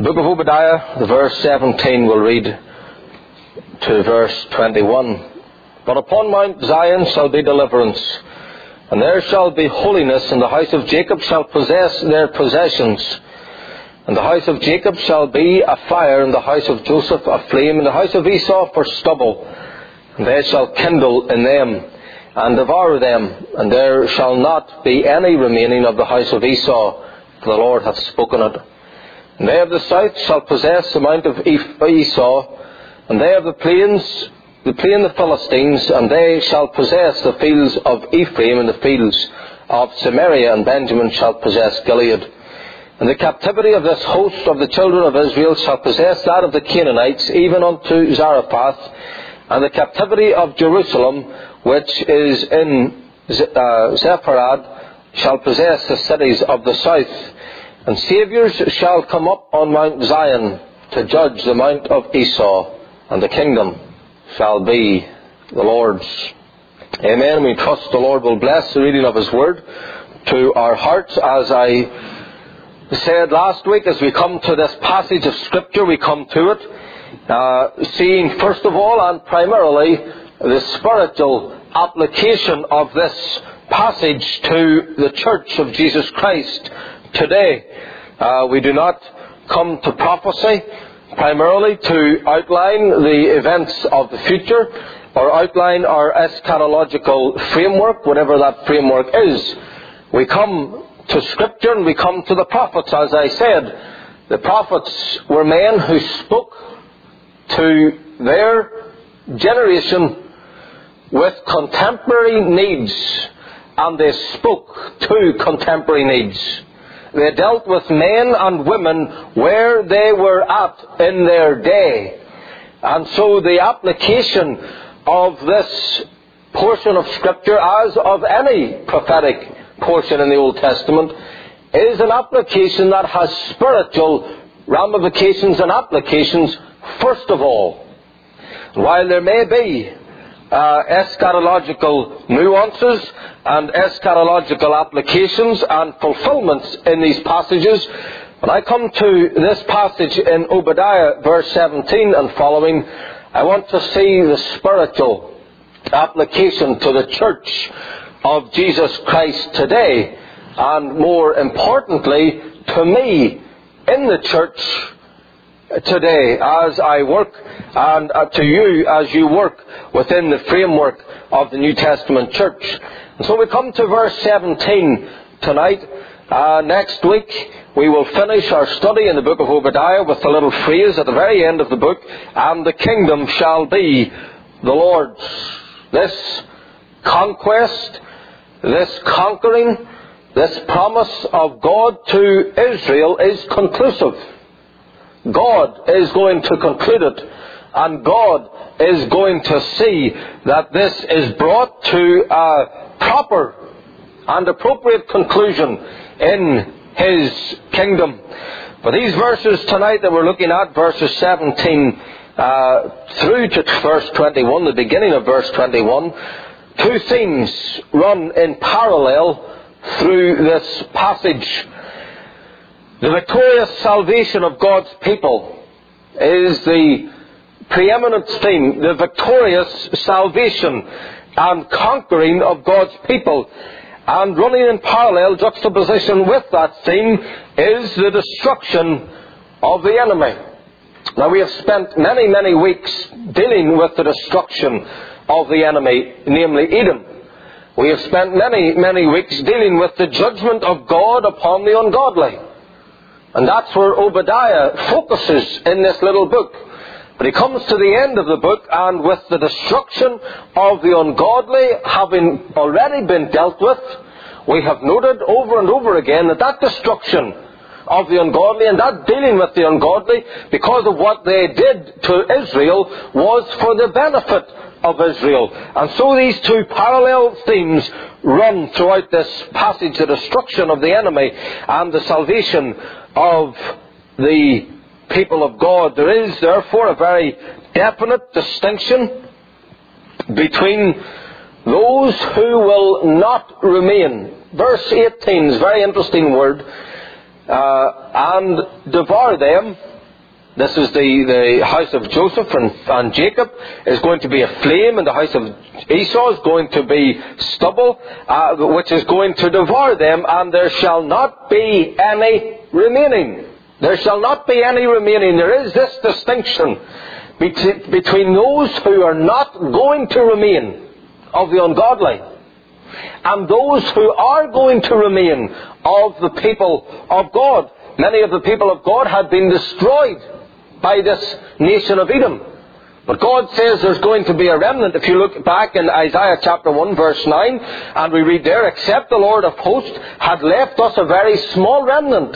The book of Obadiah, verse 17, we'll read to verse 21. But upon Mount Zion shall be deliverance, and there shall be holiness, and the house of Jacob shall possess their possessions. And the house of Jacob shall be a fire, and the house of Joseph a flame, and the house of Esau for stubble. And they shall kindle in them, and devour them, and there shall not be any remaining of the house of Esau, for the Lord hath spoken it. And they of the south shall possess the mount of Esau, and they of the plain the Philistines, and they shall possess the fields of Ephraim, and the fields of Samaria, and Benjamin shall possess Gilead. And the captivity of this host of the children of Israel shall possess that of the Canaanites, even unto Zarephath, and the captivity of Jerusalem, which is in Sepharad, shall possess the cities of the south. And Saviours shall come up on Mount Zion to judge the mount of Esau, and the kingdom shall be the Lord's. Amen. We trust the Lord will bless the reading of His Word to our hearts. As I said last week, as we come to this passage of Scripture, we come to it seeing first of all and primarily the spiritual application of this passage to the Church of Jesus Christ today. We do not come to prophecy primarily to outline the events of the future or outline our eschatological framework, whatever that framework is. We come to Scripture and we come to the prophets. As I said, the prophets were men who spoke to their generation with contemporary needs, and they spoke to contemporary needs. They dealt with men and women where they were at in their day. And so the application of this portion of Scripture, as of any prophetic portion in the Old Testament, is an application that has spiritual ramifications and applications first of all. While there may be eschatological nuances and eschatological applications and fulfillments in these passages, when I come to this passage in Obadiah, verse 17 and following, I want to see the spiritual application to the Church of Jesus Christ today, and more importantly, to me in the church today as I work, and to you as you work within the framework of the New Testament church. And so we come to verse 17 tonight. Next week we will finish our study in the book of Obadiah with the little phrase at the very end of the book, and the kingdom shall be the Lord's. This conquest, this conquering, this promise of God to Israel is conclusive. God is going to conclude it, and God is going to see that this is brought to a proper and appropriate conclusion in His kingdom. But these verses tonight that we're looking at, verses 17 through to verse 21, the beginning of verse 21, two themes run in parallel through this passage. The victorious salvation of God's people is the preeminent theme. The victorious salvation and conquering of God's people. And running in parallel juxtaposition with that theme is the destruction of the enemy. Now, we have spent many, many weeks dealing with the destruction of the enemy, namely Edom. We have spent many, many weeks dealing with the judgment of God upon the ungodly. And that's where Obadiah focuses in this little book. But he comes to the end of the book, and with the destruction of the ungodly having already been dealt with, we have noted over and over again that that destruction of the ungodly and that dealing with the ungodly, because of what they did to Israel, was for the benefit of Israel. And so these two parallel themes run throughout this passage, the destruction of the enemy and the salvation of the people of God. There is therefore a very definite distinction between those who will not remain. Verse 18 is a very interesting word. And devour them, This is the house of Joseph and Jacob is going to be a flame, and the house of Esau is going to be stubble, which is going to devour them, and there shall not be any remaining. There shall not be any remaining. There is this distinction between those who are not going to remain of the ungodly and those who are going to remain of the people of God. Many of the people of God had been destroyed by this nation of Edom. But God says there's going to be a remnant. If you look back in Isaiah chapter 1 verse 9, and we read there, except the Lord of hosts had left us a very small remnant,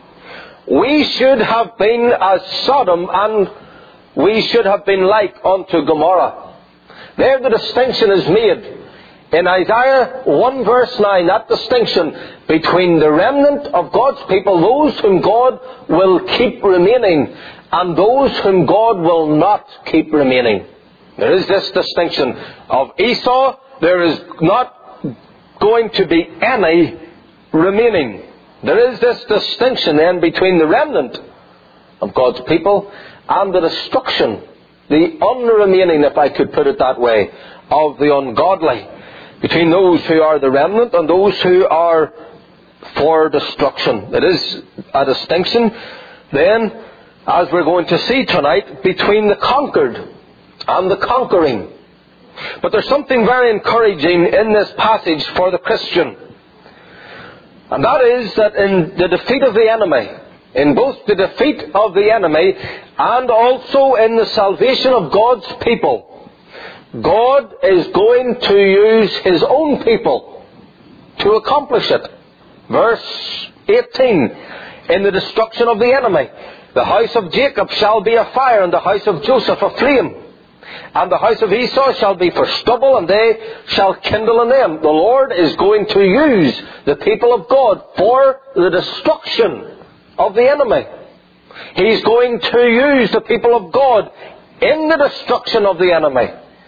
we should have been as Sodom, and we should have been like unto Gomorrah. There the distinction is made. In Isaiah 1 verse 9, that distinction between the remnant of God's people, those whom God will keep remaining, and those whom God will not keep remaining. There is this distinction of Esau. There is not going to be any remaining. There is this distinction then between the remnant of God's people and the destruction, the unremaining, if I could put it that way, of the ungodly. Between those who are the remnant and those who are for destruction. It is a distinction then, as we're going to see tonight, between the conquered and the conquering. But there's something very encouraging in this passage for the Christian. And that is that in the defeat of the enemy, in both the defeat of the enemy and also in the salvation of God's people, God is going to use His own people to accomplish it. Verse 18, in the destruction of the enemy, the house of Jacob shall be a fire, and the house of Joseph a flame. And the house of Esau shall be for stubble, and they shall kindle in them. The Lord is going to use the people of God for the destruction of the enemy. He's going to use the people of God in the destruction of the enemy.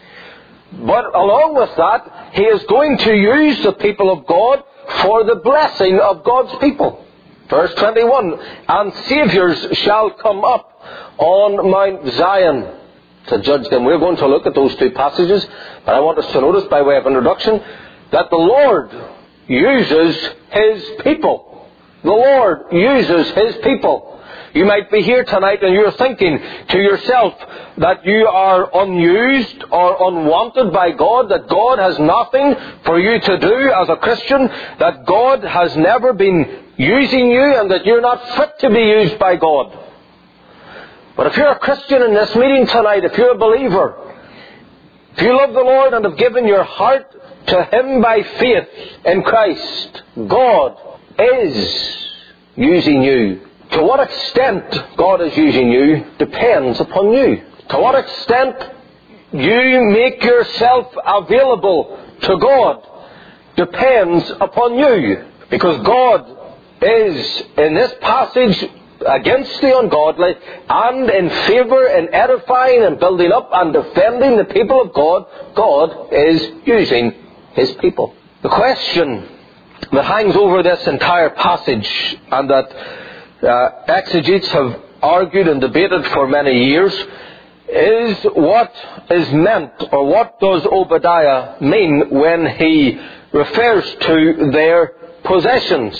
But along with that, He is going to use the people of God for the blessing of God's people. Verse 21, and Saviours shall come up on Mount Zion to judge them. We're going to look at those two passages, but I want us to notice by way of introduction that the Lord uses His people. The Lord uses His people. You might be here tonight and you're thinking to yourself that you are unused or unwanted by God, that God has nothing for you to do as a Christian, that God has never been using you and that you're not fit to be used by God. But if you're a Christian in this meeting tonight, if you're a believer, if you love the Lord and have given your heart to Him by faith in Christ, God is using you. To what extent God is using you depends upon you. To what extent you make yourself available to God depends upon you. Because God is, in this passage, against the ungodly and in favour and edifying and building up and defending the people of God. God is using His people. The question that hangs over this entire passage, and that exegetes have argued and debated for many years, is what is meant, or what does Obadiah mean when he refers to their possessions.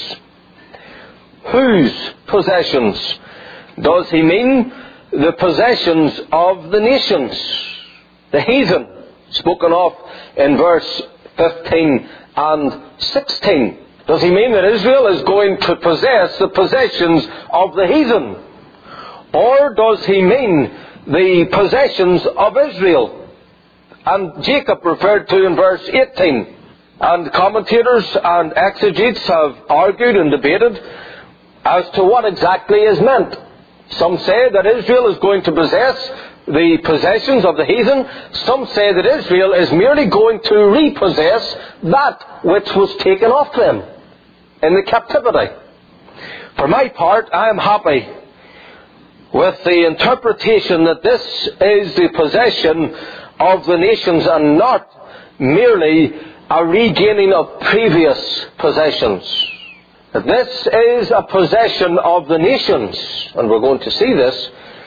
Whose possessions? Does he mean the possessions of the nations, the heathen, spoken of in verse 15 and 16? Does he mean that Israel is going to possess the possessions of the heathen? Or does he mean the possessions of Israel and Jacob referred to in verse 18? And commentators and exegetes have argued and debated as to what exactly is meant. Some say that Israel is going to possess the possessions of the heathen. Some say that Israel is merely going to repossess that which was taken off them in the captivity. For my part, I am happy with the interpretation that this is the possession of the nations and not merely a regaining of previous possessions. That this is a possession of the nations, and we're going to see this,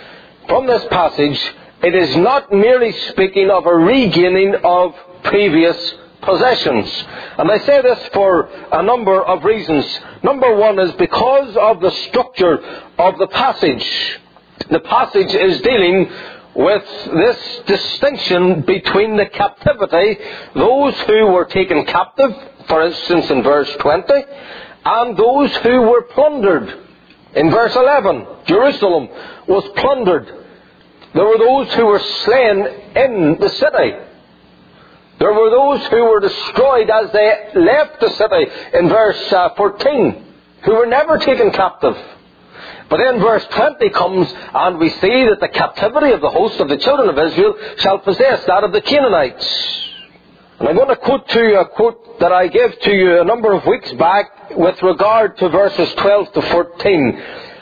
from this passage, it is not merely speaking of a regaining of previous possessions. And I say this for a number of reasons. Number one is because of the structure of the passage. The passage is dealing with this distinction between the captivity, those who were taken captive, for instance in verse 20, and those who were plundered. In verse 11, Jerusalem was plundered. There were those who were slain in the city. There were those who were destroyed as they left the city in verse 14, who were never taken captive. But then verse 20 comes and we see that the captivity of the host of the children of Israel shall possess that of the Canaanites. And I'm going to quote to you a quote that I gave to you a number of weeks back with regard to verses 12 to 14.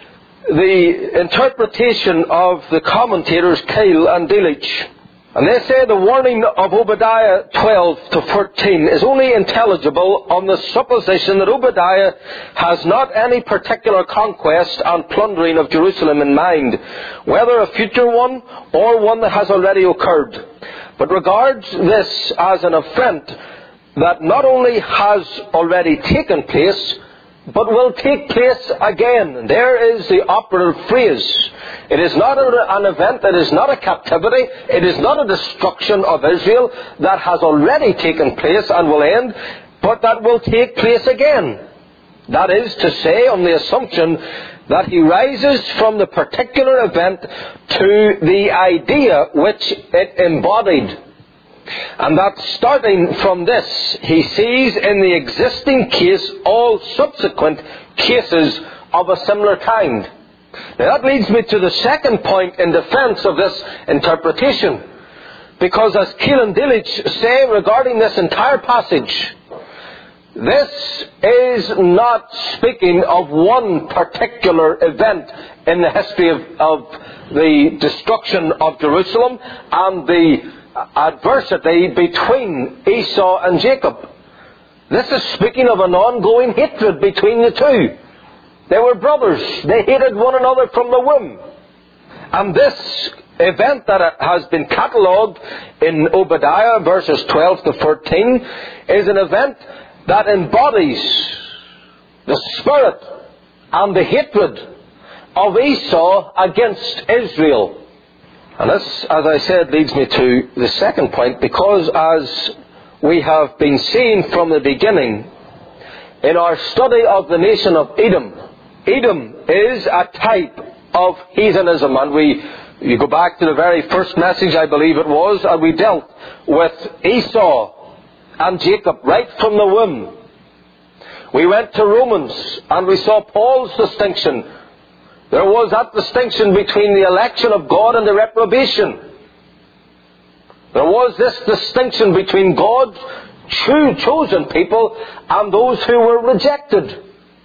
The interpretation of the commentators Keil and Delitzsch. And they say the warning of Obadiah 12 to 14 is only intelligible on the supposition that Obadiah has not any particular conquest and plundering of Jerusalem in mind, whether a future one or one that has already occurred, but regards this as an event that not only has already taken place, but will take place again. And there is the operative phrase. It is not an event, it is not a captivity, it is not a destruction of Israel that has already taken place and will end, but that will take place again. That is to say, on the assumption that he rises from the particular event to the idea which it embodied. And that starting from this, he sees in the existing case all subsequent cases of a similar kind. Now that leads me to the second point in defense of this interpretation. Because as Keil and Delitzsch say regarding this entire passage, this is not speaking of one particular event in the history of the destruction of Jerusalem and the adversity between Esau and Jacob. This is speaking of an ongoing hatred between the two. They were brothers. They hated one another from the womb. And this event that has been catalogued in Obadiah verses 12 to 13 is an event that embodies the spirit and the hatred of Esau against Israel. And this, as I said, leads me to the second point, because as we have been seeing from the beginning in our study of the nation of Edom, Edom is a type of heathenism. And you go back to the very first message, I believe it was, and we dealt with Esau and Jacob right from the womb. We went to Romans and we saw Paul's distinction. There was that distinction between the election of God and the reprobation. There was this distinction between God's true chosen people and those who were rejected.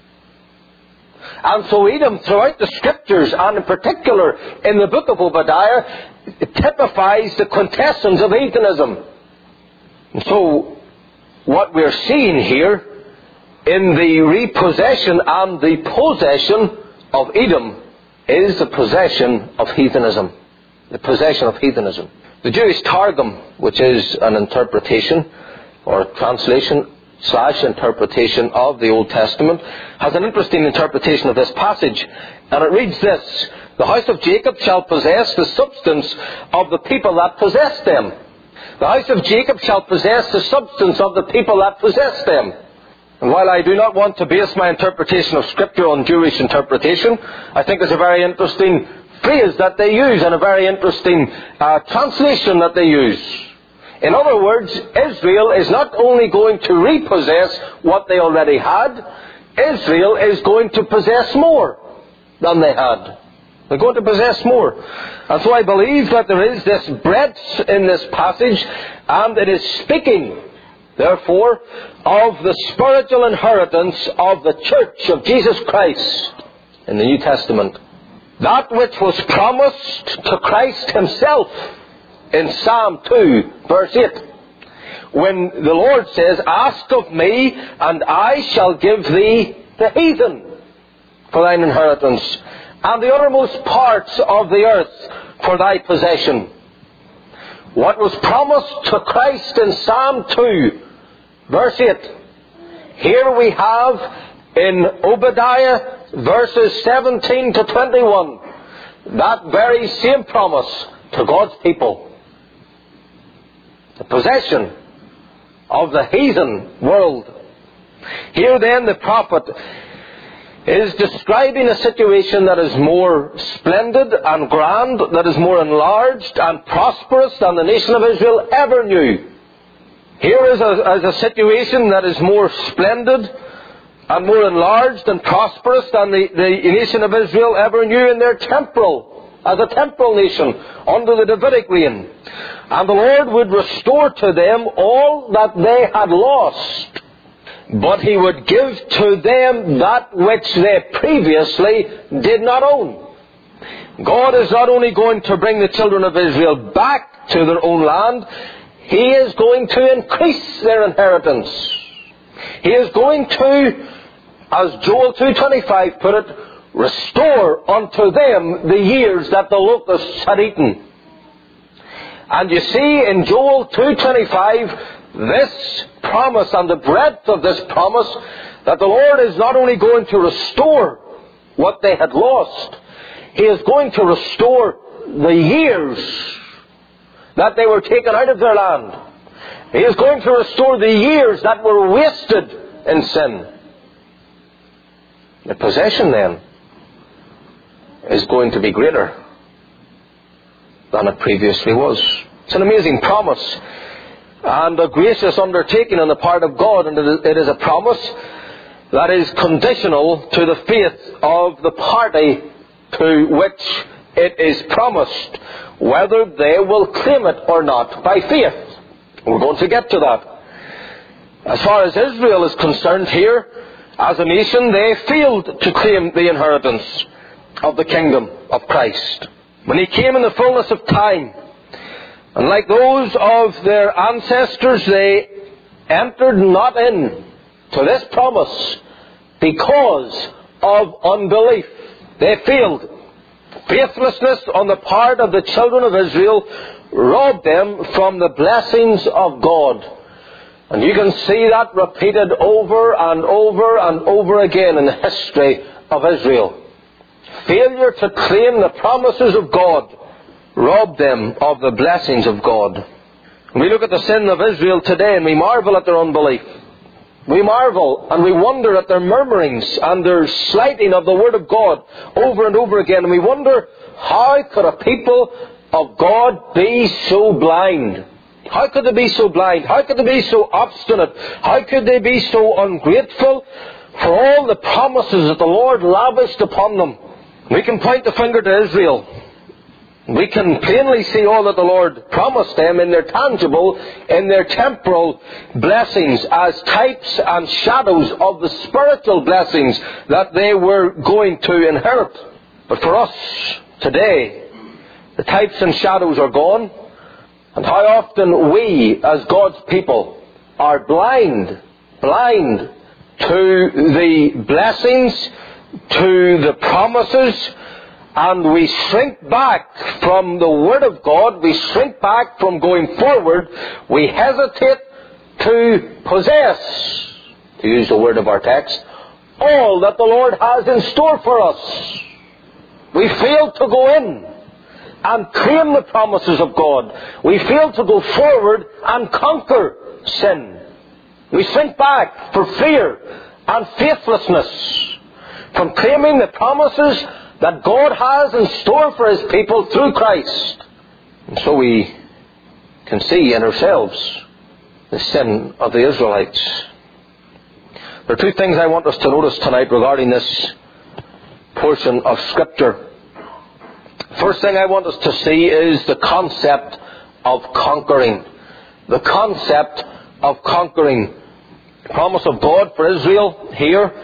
And so Edom, throughout the Scriptures, and in particular in the book of Obadiah, typifies the quintessence of heathenism. And so what we're seeing here in the repossession and the possession of Edom is the possession of heathenism. The possession of heathenism. The Jewish Targum, which is an interpretation or translation / interpretation of the Old Testament, has an interesting interpretation of this passage. And it reads this: the house of Jacob shall possess the substance of the people that possess them. The house of Jacob shall possess the substance of the people that possess them. And while I do not want to base my interpretation of Scripture on Jewish interpretation, I think it's a very interesting phrase that they use and a very interesting translation that they use. In other words, Israel is not only going to repossess what they already had, Israel is going to possess more than they had. They're going to possess more. And so I believe that there is this breadth in this passage, and it is speaking, therefore, of the spiritual inheritance of the Church of Jesus Christ in the New Testament. That which was promised to Christ Himself in Psalm 2, verse 8. When the Lord says, ask of me, and I shall give thee the heathen for thine inheritance, and the uttermost parts of the earth for thy possession. What was promised to Christ in Psalm 2, verse 8, here we have in Obadiah verses 17 to 21, that very same promise to God's people. The possession of the heathen world. Here then the prophet is describing a situation that is more splendid and grand, that is more enlarged and prosperous than the nation of Israel ever knew. Here is a situation that is more splendid and more enlarged and prosperous than the nation of Israel ever knew in their as a temporal nation under the Davidic reign. And the Lord would restore to them all that they had lost, but He would give to them that which they previously did not own. God is not only going to bring the children of Israel back to their own land, He is going to increase their inheritance. He is going to, as Joel 2:25 put it, restore unto them the years that the locusts had eaten. And you see in Joel 2:25 this promise and the breadth of this promise, that the Lord is not only going to restore what they had lost, He is going to restore the years that they were taken out of their land. He is going to restore the years that were wasted in sin. The possession then is going to be greater than it previously was. It's an amazing promise and a gracious undertaking on the part of God, and it is a promise that is conditional to the faith of the party to which it is promised, whether they will claim it or not by faith. We're going to get to that. As far as Israel is concerned here, as a nation, they failed to claim the inheritance of the kingdom of Christ. When He came in the fullness of time, and like those of their ancestors, they entered not in to this promise because of unbelief. They failed. Faithlessness on the part of the children of Israel robbed them from the blessings of God. And you can see that repeated over and over and over again in the history of Israel. Failure to claim the promises of God robbed them of the blessings of God. We look at the sin of Israel today and we marvel at their unbelief. We marvel and we wonder at their murmurings and their slighting of the Word of God over and over again. And we wonder, how could a people of God be so blind? How could they be so blind? How could they be so obstinate? How could they be so ungrateful for all the promises that the Lord lavished upon them? We can point the finger to Israel. We can plainly see all that the Lord promised them in their tangible, in their temporal blessings as types and shadows of the spiritual blessings that they were going to inherit. But for us today, the types and shadows are gone. And how often we, as God's people, are blind to the blessings, to the promises, and we shrink back from the Word of God, we shrink back from going forward, we hesitate to possess, to use the word of our text, all that the Lord has in store for us. We fail to go in and claim the promises of God. We fail to go forward and conquer sin. We shrink back for fear and faithlessness from claiming the promises that God has in store for His people through Christ. And so we can see in ourselves the sin of the Israelites. There are two things I want us to notice tonight regarding this portion of Scripture. First thing I want us to see is the concept of conquering. The concept of conquering. The promise of God for Israel here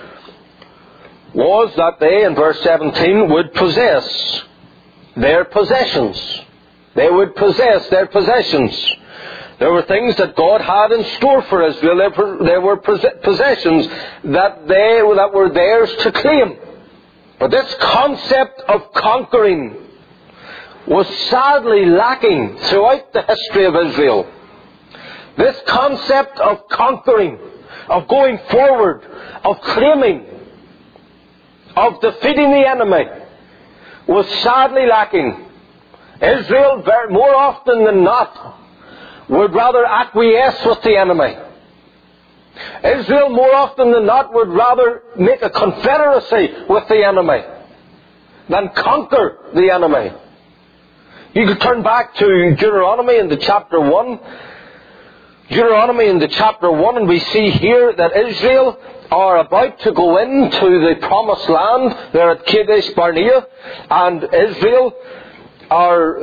was that they, in verse 17, would possess their possessions. They would possess their possessions. There were things that God had in store for Israel. There were possessions that were theirs to claim. But this concept of conquering was sadly lacking throughout the history of Israel. This concept of conquering, of going forward, of claiming, of defeating the enemy, was sadly lacking. Israel, more often than not, would rather acquiesce with the enemy. Israel, more often than not, would rather make a confederacy with the enemy than conquer the enemy. You could turn back to Deuteronomy in the chapter 1. Deuteronomy in the chapter 1, and we see here that Israel are about to go into the promised land. They're at Kadesh Barnea, and Israel are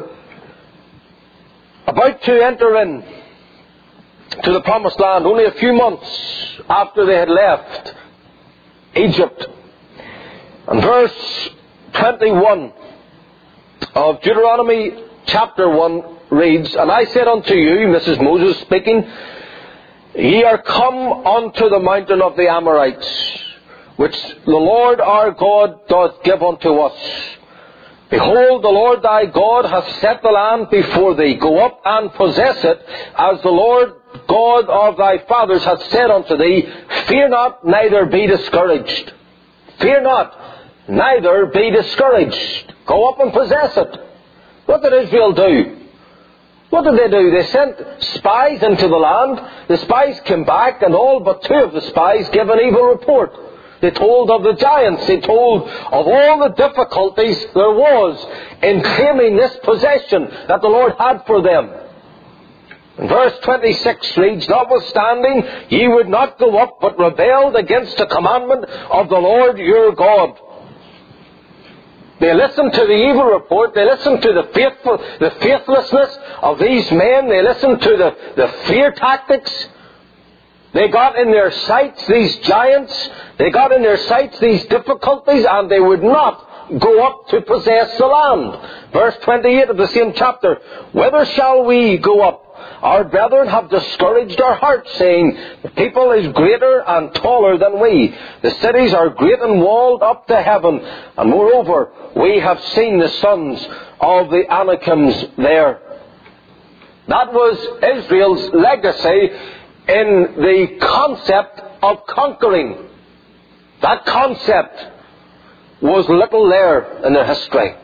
about to enter in to the promised land only a few months after they had left Egypt. And verse 21 of Deuteronomy chapter 1 reads, "And I said unto you," this is Moses speaking, "Ye are come unto the mountain of the Amorites, which the Lord our God doth give unto us. Behold, the Lord thy God hath set the land before thee. Go up and possess it, as the Lord God of thy fathers hath said unto thee. Fear not, neither be discouraged." Fear not, neither be discouraged. Go up and possess it. What did Israel do? What did they do? They sent spies into the land. The spies came back, and all but 2 of the spies gave an evil report. They told of the giants. They told of all the difficulties there was in claiming this possession that the Lord had for them. And verse 26 reads, "Notwithstanding, ye would not go up, but rebelled against the commandment of the Lord your God." They listened to the evil report. They listened to the faithlessness of these men. They listened to the fear tactics. They got in their sights these giants. They got in their sights these difficulties, and they would not go up to possess the land. Verse 28 of the same chapter, "Whither shall we go up? Our brethren have discouraged our hearts, saying, The people is greater and taller than we. The cities are great and walled up to heaven. And moreover, we have seen the sons of the Anakims there." That was Israel's legacy in the concept of conquering. That concept was little there in their history.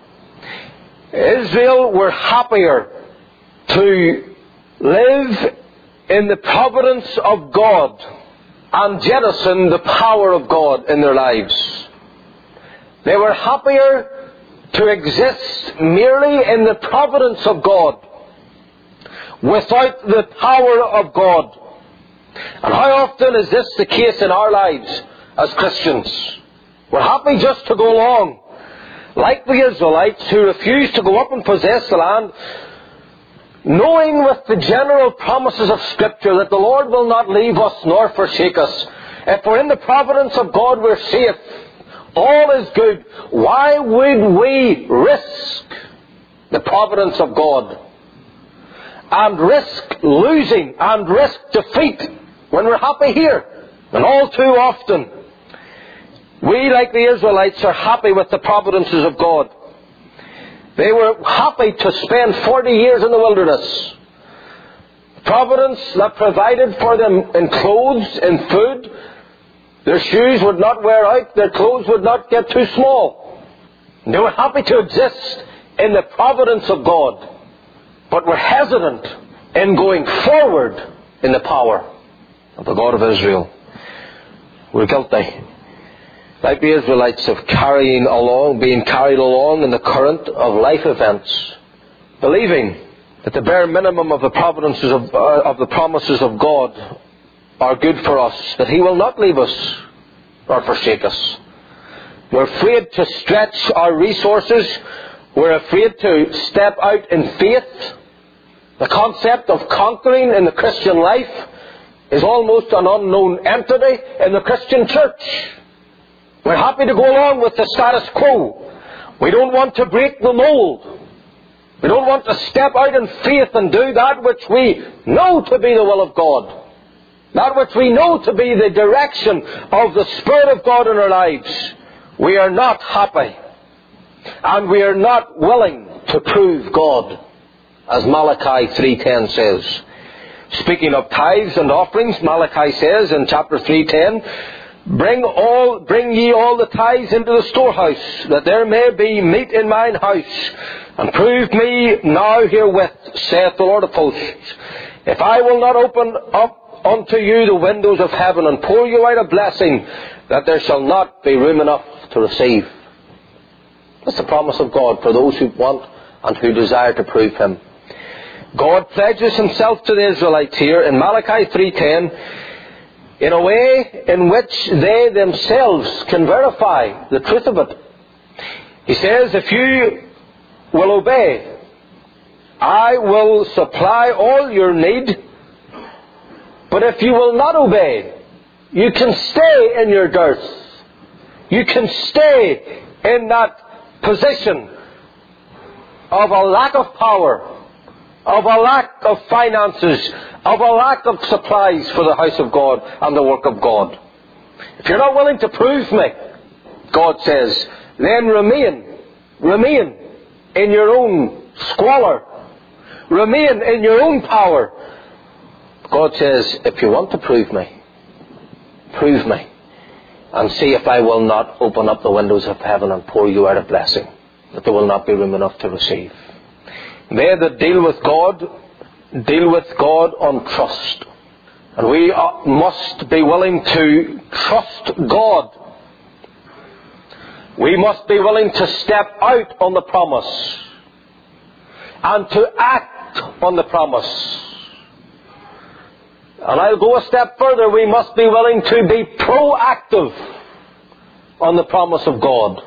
Israel were happier to live in the providence of God and jettison the power of God in their lives. They were happier to exist merely in the providence of God without the power of God. And how often is this the case in our lives as Christians? We're happy just to go along, like the Israelites who refused to go up and possess the land, knowing with the general promises of Scripture that the Lord will not leave us nor forsake us. If we're in the providence of God, we're safe. All is good. Why would we risk the providence of God and risk losing and risk defeat when we're happy here? And all too often, we, like the Israelites, are happy with the providences of God. They were happy to spend 40 years in the wilderness. Providence that provided for them in clothes, in food. Their shoes would not wear out. Their clothes would not get too small. And they were happy to exist in the providence of God, but were hesitant in going forward in the power of the God of Israel. We're guilty, like the Israelites, of being carried along in the current of life events, believing that the bare minimum of the providences of the promises of God are good for us, that He will not leave us or forsake us. We're afraid to stretch our resources. We're afraid to step out in faith. The concept of conquering in the Christian life is almost an unknown entity in the Christian church. We're happy to go along with the status quo. We don't want to break the mold. We don't want to step out in faith and do that which we know to be the will of God. That which we know to be the direction of the Spirit of God in our lives. We are not happy. And we are not willing to prove God, as Malachi 3:10 says. Speaking of tithes and offerings, Malachi says in chapter 3:10, Bring ye all the tithes into the storehouse, that there may be meat in mine house, and prove me now herewith, saith the Lord of hosts, if I will not open up unto you the windows of heaven, and pour you out a blessing, that there shall not be room enough to receive. That's the promise of God for those who want and who desire to prove Him. God pledges Himself to the Israelites here in Malachi 3:10 in a way in which they themselves can verify the truth of it. He says, if you will obey, I will supply all your need. But if you will not obey, you can stay in your dearth. You can stay in that position of a lack of power, of a lack of finances, of a lack of supplies for the house of God and the work of God. If you're not willing to prove me, God says, then remain in your own squalor. Remain in your own power. God says, if you want to prove me, and see if I will not open up the windows of heaven and pour you out a blessing, that there will not be room enough to receive. They that deal with God on trust. And we must be willing to trust God. We must be willing to step out on the promise and to act on the promise. And I'll go a step further. We must be willing to be proactive on the promise of God.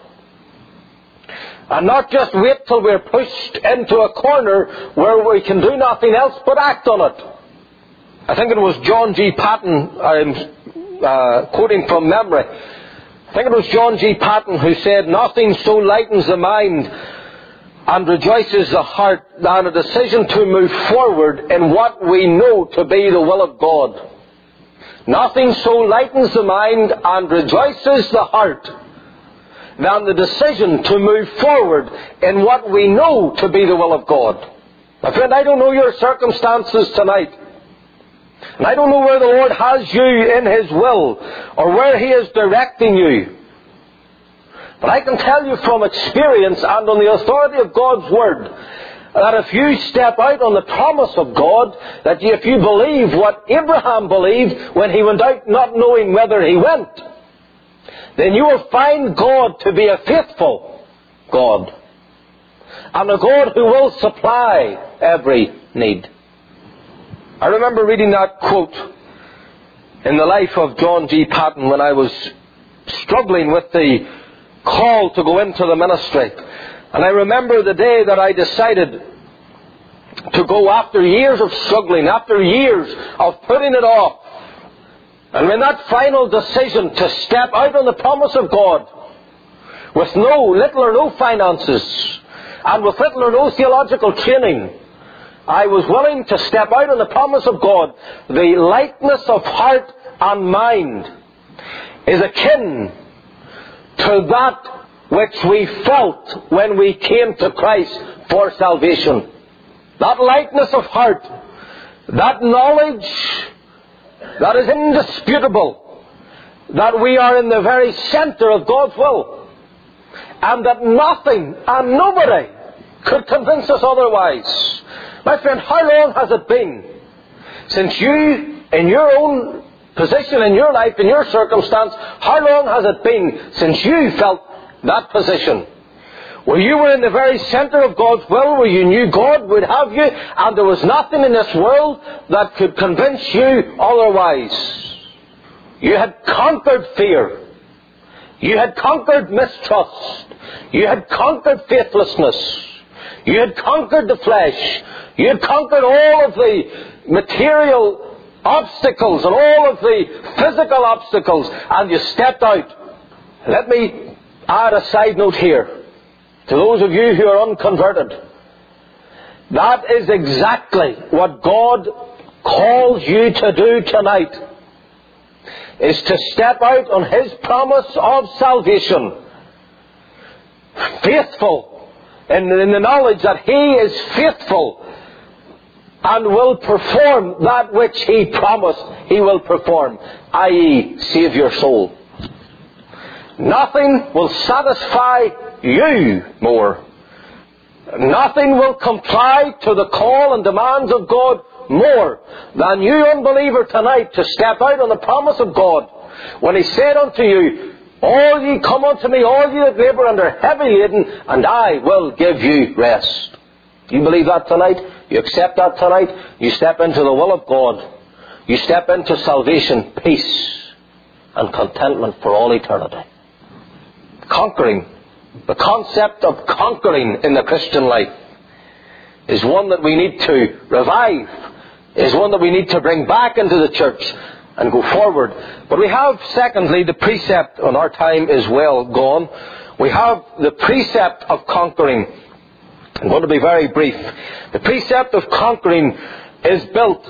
And not just wait till we're pushed into a corner where we can do nothing else but act on it. I think it was John G. Paton, I'm quoting from memory. I think it was John G. Paton who said, nothing so lightens the mind and rejoices the heart than a decision to move forward in what we know to be the will of God. Nothing so lightens the mind and rejoices the heart than the decision to move forward in what we know to be the will of God. My friend, I don't know your circumstances tonight. And I don't know where the Lord has you in His will or where He is directing you. But I can tell you from experience and on the authority of God's Word that if you step out on the promise of God, that if you believe what Abraham believed when he went out not knowing whether he went, then you will find God to be a faithful God and a God who will supply every need. I remember reading that quote in the life of John G. Paton when I was struggling with the call to go into the ministry. And I remember the day that I decided to go after years of struggling, after years of putting it off. And when that final decision to step out on the promise of God with little or no finances and with little or no theological training, I was willing to step out on the promise of God. The lightness of heart and mind is akin to that which we felt when we came to Christ for salvation. That lightness of heart, that knowledge that is indisputable, that we are in the very center of God's will, and that nothing and nobody could convince us otherwise. My friend, how long has it been since you, in your own position, in your life, in your circumstance, how long has it been since you felt that position? Where you were in the very center of God's will, where you knew God would have you, and there was nothing in this world that could convince you otherwise. You had conquered fear. You had conquered mistrust. You had conquered faithlessness. You had conquered the flesh. You had conquered all of the material obstacles and all of the physical obstacles, and you stepped out. Let me add a side note here to those of you who are unconverted. That is exactly what God calls you to do tonight, is to step out on His promise of salvation, faithful in the knowledge that He is faithful and will perform that which He promised He will perform, i.e., save your soul. Nothing will satisfy you more. Nothing will comply to the call and demands of God more than you, unbeliever, tonight to step out on the promise of God when He said unto you, all ye come unto me, all ye that labour and are heavy laden, and I will give you rest. Do you believe that tonight? You accept that tonight? You step into the will of God. You step into salvation, peace, and contentment for all eternity. Conquering, the concept of conquering in the Christian life is one that we need to revive, is one that we need to bring back into the church and go forward. But we have, secondly, the precept, and our time is well gone. We have the precept of conquering. I'm going to be very brief. The precept of conquering is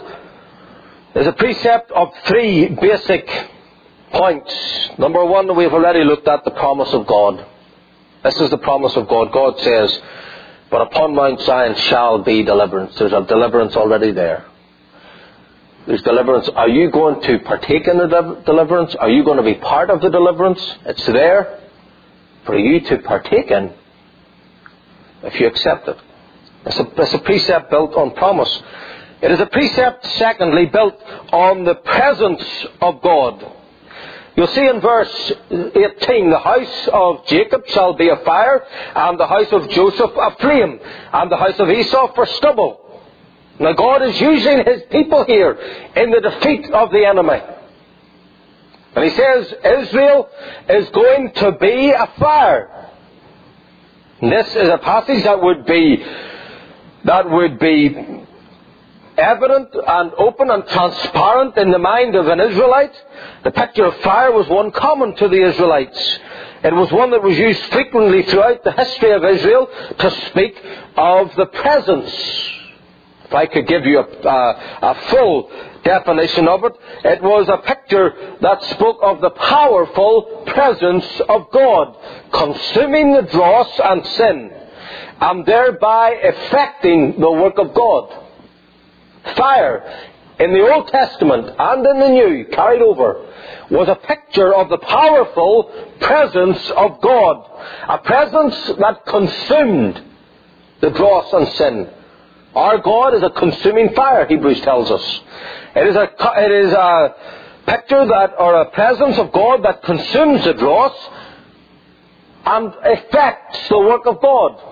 a precept of three basic points. Number one, we've already looked at the promise of God. This is the promise of God. God says, but upon Mount Zion shall be deliverance. There's a deliverance already there. There's deliverance. Are you going to partake in the deliverance? Are you going to be part of the deliverance? It's there for you to partake in if you accept it. It's a precept built on promise. It is a precept, secondly, built on the presence of God. You'll see in verse 18, the house of Jacob shall be a fire, and the house of Joseph a flame, and the house of Esau for stubble. Now God is using His people here in the defeat of the enemy. And He says Israel is going to be a fire. And this is a passage that would be evident and open and transparent in the mind of an Israelite. The picture of fire was one common to the Israelites. It was one that was used frequently throughout the history of Israel to speak of the presence. If I could give you a full definition of it, it was a picture that spoke of the powerful presence of God, consuming the dross and sin, and thereby effecting the work of God. Fire, in the Old Testament and in the New, carried over, was a picture of the powerful presence of God. A presence that consumed the dross and sin. Our God is a consuming fire, Hebrews tells us. It is a picture or a presence of God that consumes the dross and effects the work of God.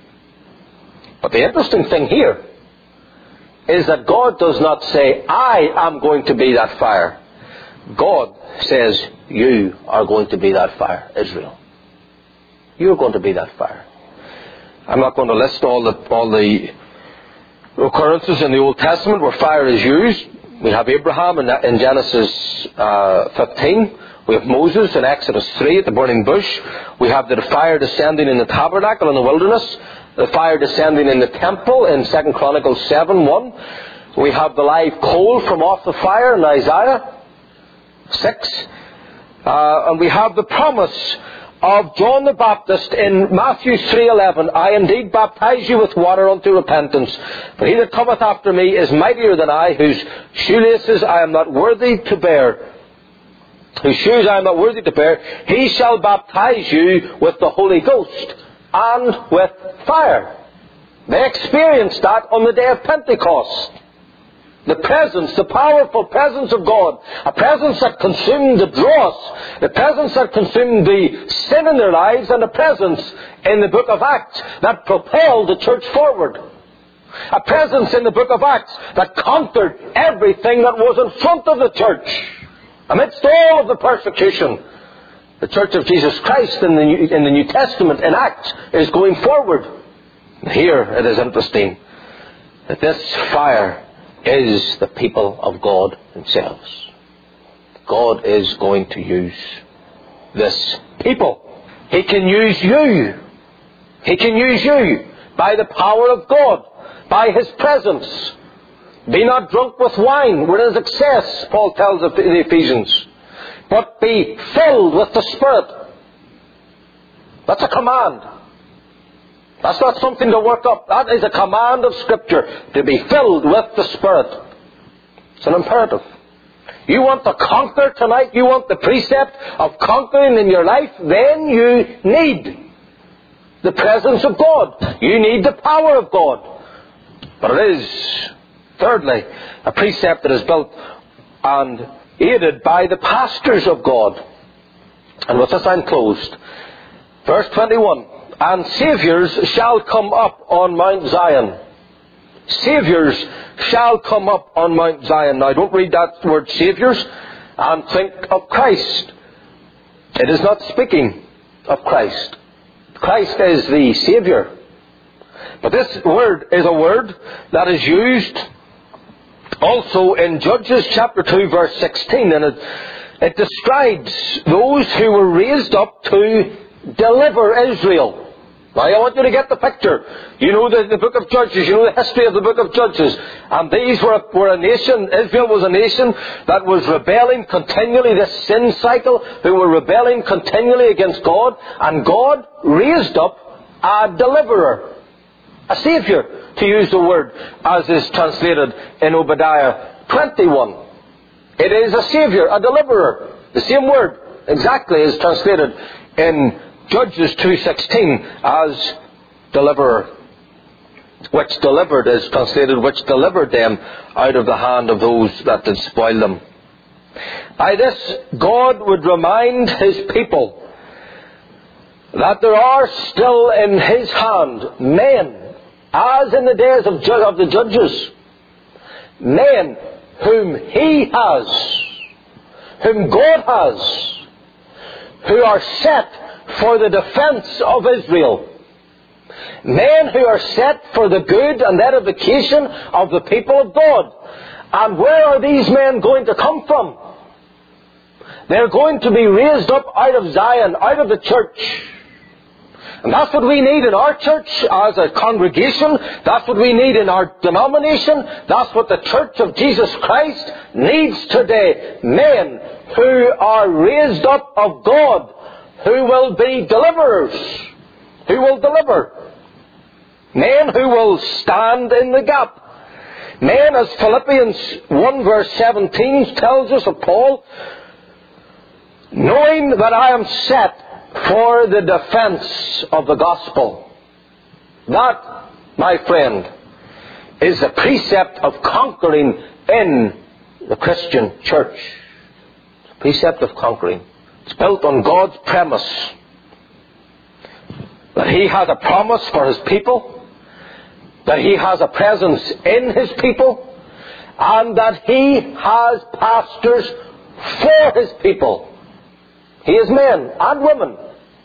But the interesting thing here is that God does not say, I am going to be that fire. God says, you are going to be that fire, Israel. You're going to be that fire. I'm not going to list all the occurrences in the Old Testament where fire is used. We have Abraham in Genesis 15. We have Moses in Exodus 3 at the burning bush. We have the fire descending in the tabernacle in the wilderness. The fire descending in the temple in 2 Chronicles 7:1. We have the live coal from off the fire in Isaiah 6. And we have the promise of John the Baptist in Matthew 3:11. I indeed baptize you with water unto repentance. But he that cometh after me is mightier than I, whose shoelaces I am not worthy to bear. Whose shoes I am not worthy to bear. He shall baptize you with the Holy Ghost and with fire. They experienced that on the day of Pentecost. The presence, the powerful presence of God. A presence that consumed the dross. The presence that consumed the sin in their lives. And a presence in the book of Acts that propelled the church forward. A presence in the book of Acts that conquered everything that was in front of the church. Amidst all of the persecution, the Church of Jesus Christ in the New Testament in Acts is going forward. Here it is interesting that this fire is the people of God themselves. God is going to use this people. He can use you. He can use you by the power of God, by His presence. Be not drunk with wine, wherein is excess, Paul tells the Ephesians. But be filled with the Spirit. That's a command. That's not something to work up. That is a command of Scripture, to be filled with the Spirit. It's an imperative. You want to conquer tonight, you want the precept of conquering in your life, then you need the presence of God. You need the power of God. But it is, thirdly, a precept that is built and aided by the pastors of God. And with this I'm closed. Verse 21, and Saviours shall come up on Mount Zion. Saviours shall come up on Mount Zion. Now don't read that word Saviours and think of Christ. It is not speaking of Christ. Christ is the Saviour. But this word is a word that is used also in Judges chapter 2 verse 16, and it describes those who were raised up to deliver Israel. Now I want you to get the picture. You know the book of Judges, you know the history of the book of Judges. And these were a nation, Israel was a nation that was rebelling continually, this sin cycle, who were rebelling continually against God. And God raised up a deliverer, a Saviour, to use the word as is translated in Obadiah 21. It is a Saviour, a deliverer. The same word exactly is translated in Judges 2:16 as deliverer. Which delivered is translated, which delivered them out of the hand of those that did spoil them. By this, God would remind His people that there are still in His hand men, as in the days of the judges, men whom He has, whom God has, who are set for the defense of Israel. Men who are set for the good and edification of the people of God. And where are these men going to come from? They're going to be raised up out of Zion, out of the church. And that's what we need in our church as a congregation. That's what we need in our denomination. That's what the Church of Jesus Christ needs today. Men who are raised up of God, who will be deliverers, who will deliver. Men who will stand in the gap. Men, as Philippians 1 verse 17 tells us of Paul, knowing that I am set for the defense of the gospel. That, my friend, is the precept of conquering in the Christian church. The precept of conquering. It's built on God's premise that He has a promise for His people, that He has a presence in His people, and that He has pastors for His people. He has men and women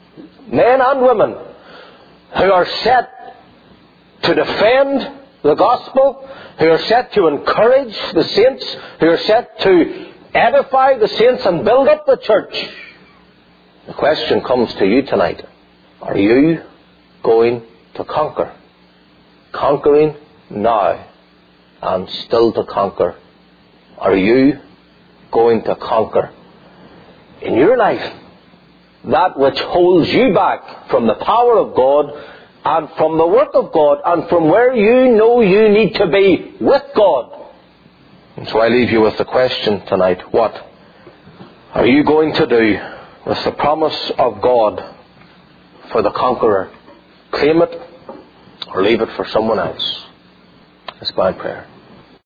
who are set to defend the gospel, who are set to encourage the saints, who are set to edify the saints and build up the church. The question comes to you tonight. Are you going to conquer? Conquering now and still to conquer. Are you going to conquer in your life that which holds you back from the power of God and from the work of God and from where you know you need to be with God? And so I leave you with the question tonight. What are you going to do with the promise of God for the conqueror? Claim it or leave it for someone else. Let's bow in prayer.